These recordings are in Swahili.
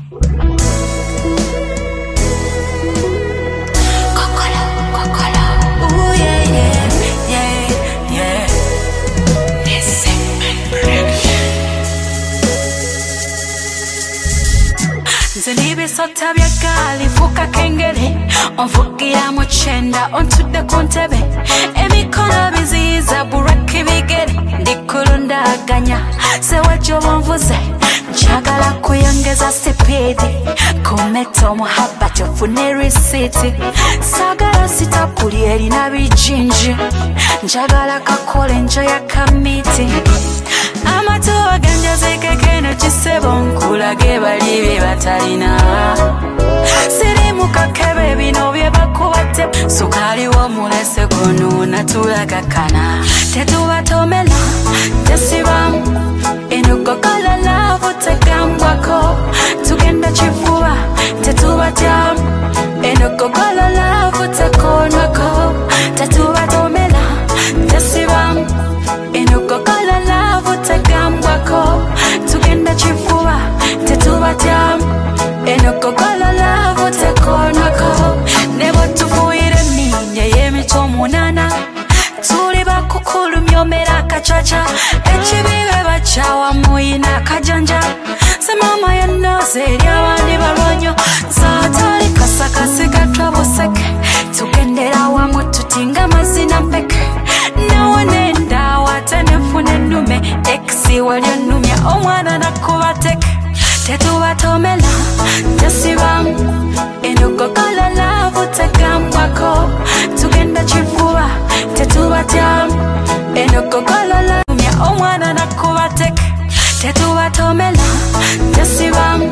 Sota bya gali fuka kengere onvugira mu chenda ontudde ku ntebe emikono biziyiza buraki bigere ndikulundaganya sewajjo bonvuze njagala kuyongeza sipiidi kumeta omuhabba tofune risiti sagala sitapuli erina bijinji njagala kakole njo ya kamiti amatu aganjazekekeno kisebo nkulage bali bye batalina siri mukakebe bino bye bakubatte sukali w'omulese guno tulagakana tetubatomela tesibamu enugogala laavu tegambwako tugenda kifuba tetubatyamu enugogala laavu tekonwako tetubatomela tesibamu enugogala laavu tegambwako tugenda kifuba tetubatyamu enugogala laavu tekonwako nebo tufuire ninye y'emito munana tuli bakukulumya omera akacaca ekibibe bakyawa muyina akajanja semama yanoze eri abandi balwanyo saatali kasakasiga twabuseke tugendera wamu tutinga mazina mpeke nawe nendawa tenefuna ennume ekisi walyo nnumya omwana nakubateke tetubatomela tesibamu enugogala laavu tegambwako tugenda kifuba tetubatyamu enugogala laamya omwana nakubateke tetubatomela tesibamu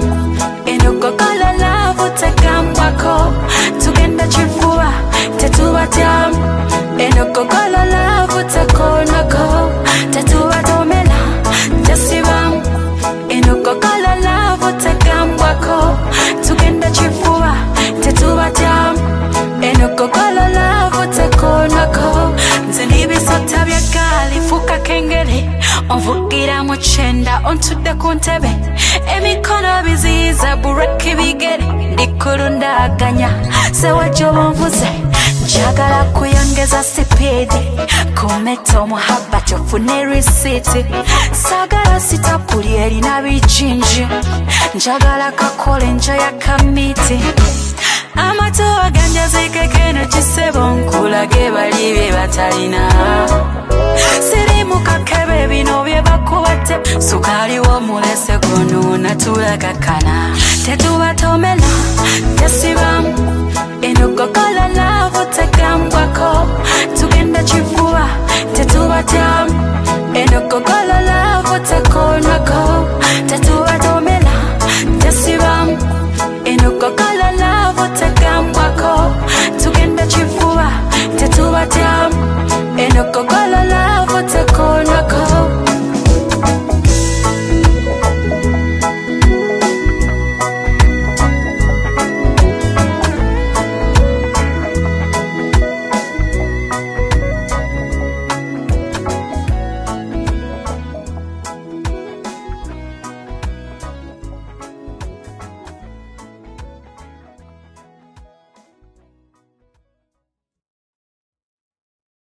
enugogala laavu tegambwako tugenda kifuba tetubatyamu enugogala laavu tekonwako tetubatomela tesibamu enugogala laavu tegambwako tugenda kifuba tetubatyamu enugogala laavu tekonwako nze n'ebisota bya gaali fuka kengere onvugira mu chenda ontudde ku ntebe emikono biziyiza buraki bigere ndikulundaganya sewajjo bonvuze njagala kuyongeza sipiidi kumeta omuhabba tofune risiti sagala sitapuli erina bijinji njagala kakole njo ya kamiti amatu aganjazekekeno kisebo nkulage bali bye batalina siri mukakebe bino bye bakubatte sukali w'omulese guno tulagakana tetubatomela tesibamu enugogala laavu tegambwako tugenda kifuba tetubatyamu